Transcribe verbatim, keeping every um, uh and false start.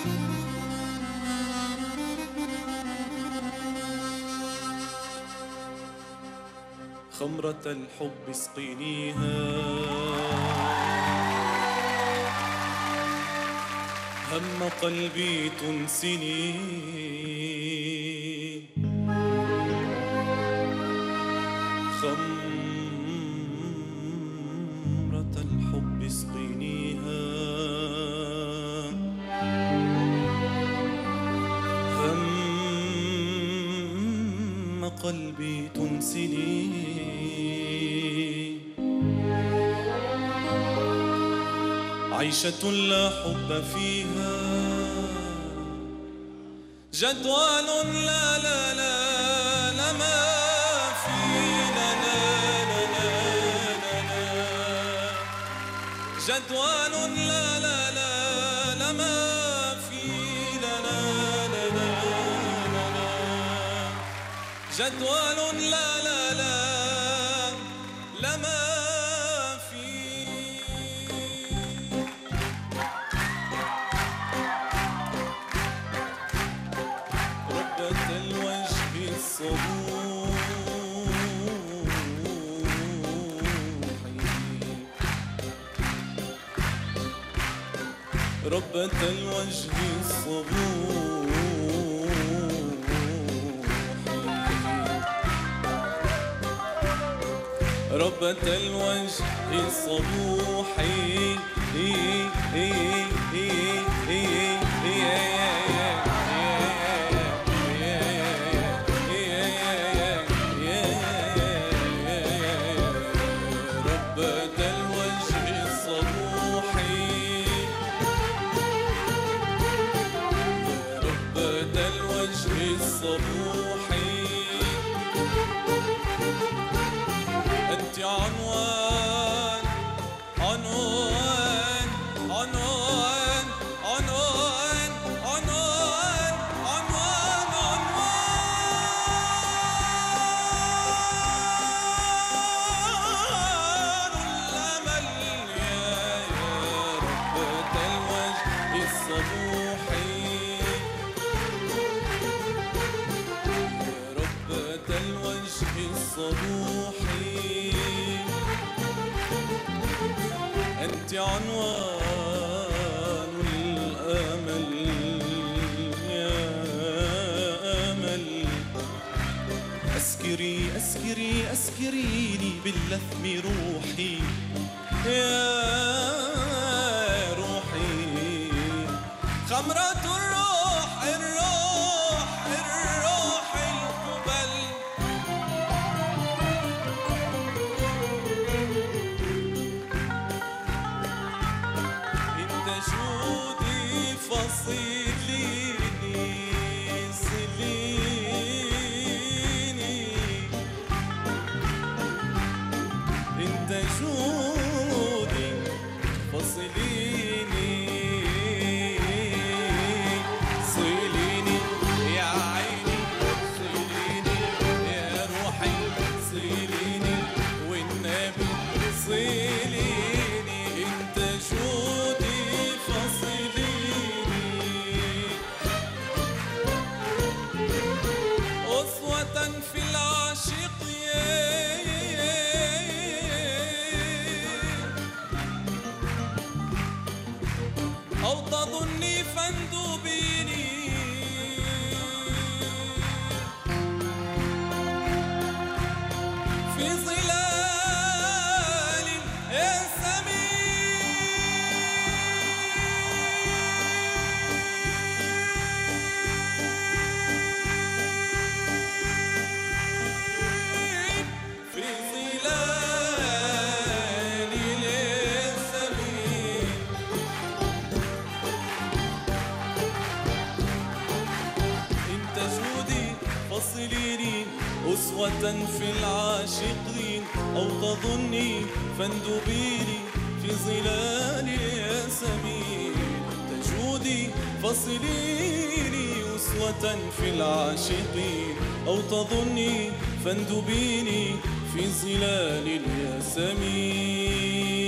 خمرة الحب اسقينيها، هم قلبي تنسني، خمرة الحب اسقينيها، هم قلبي تنسني، عيشة لا حب فيها، جدول لا لا لا لا ما فينا لا لا لا لا جدول لا لا لا لا ما فينا لا لا لا جدول لا لا لا لا ما ربة الوجه الصبوح، ربة الوجه الصبوح، أنت عنوان عنوان عنوان عنوان عنوان عنوان عنوان الأمل يا يا ربة الوجه الصبوح، الوجه الصبوح، أنت عنوان الأمل يا أمل، أسكري أسكري أسكريني باللثم روحي يا روحي، خمرة الروح الروح الروح القبل، جودي فصليني صليني، انت جودي فصليني صليني يا عيني صليني يا روحي صليني والنبي صليني، انت جودي أسوة في العاشقين، أو تظني فاندوبيني، في ظلال أسوة في العاشقين، أو تظني فاندبيني في ظلال الياسمين، تجودي فصليني أسوة في العاشقين، أو تظني فاندبيني في ظلال الياسمين.